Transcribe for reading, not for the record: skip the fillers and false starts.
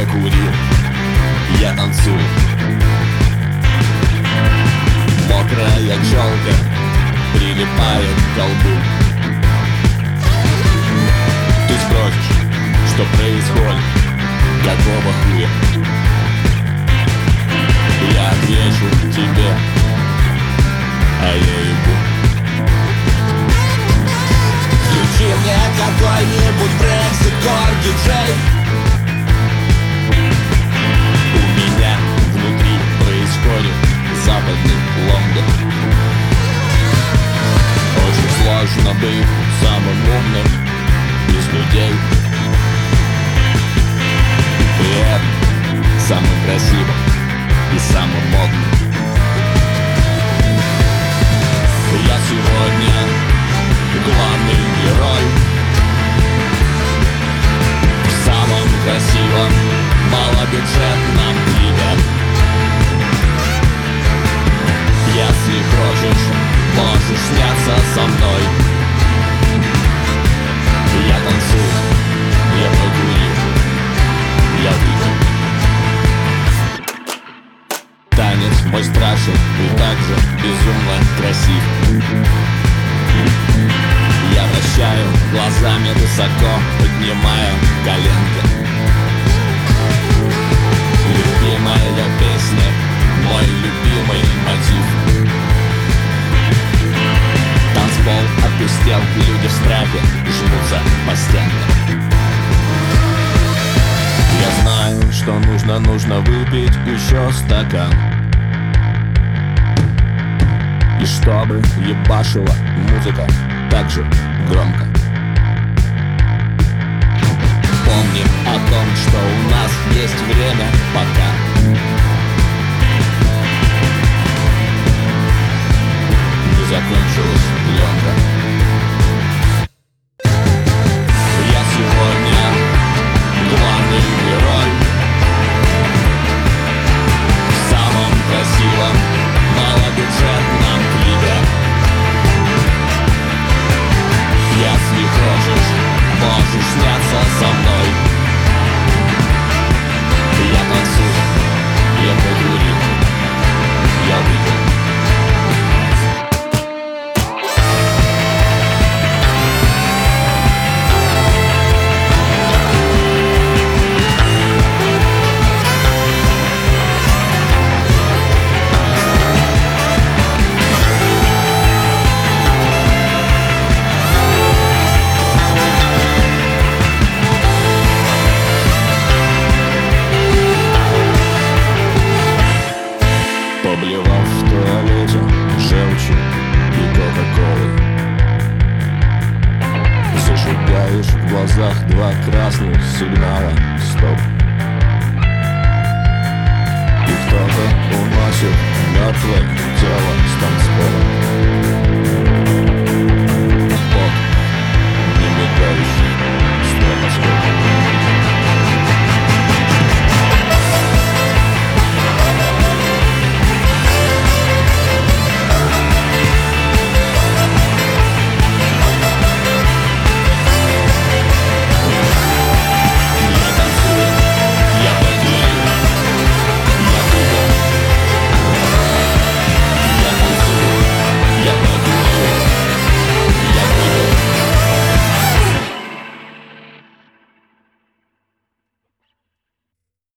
покурил, я танцую. Мокрая челка прилипает к колбу. Ты спросишь, что происходит, какого хуя? Я отвечу тебе, а я ебу. Включи мне какой-нибудь брексикор, диджей. У меня внутри происходит западный Лондон. Очень сложно быть самым умным из людей, при этом самым красивым и самым модным. Я сегодня главный герой в самом красивом малобюджетном клипе. Если хочешь, можешь сняться со мной. Я танцую, я покурил, я выпил. Танец мой страшен и также безумно красив. Я вращаю глазами высоко, поднимая коленки. Любимая песня, мой любимый мотив. Танцпол опустел, люди в страхе жмутся по стенкам. Я знаю, что нужно выпить еще стакан, и чтобы ебашила музыка так же громко. Помни о том, что у нас есть время пока. Не закончилась пленка. Я сегодня главный герой в самом красивом малобюджетном клипе. Если хочешь, можешь сняться со мной. Я танцую, я покурил, я выпил. Поблевав в туалете желчью и кока-колой, зажигаешь в глазах два красных сигнала стоп. И кто-то уносит мертвое тело с танцпола.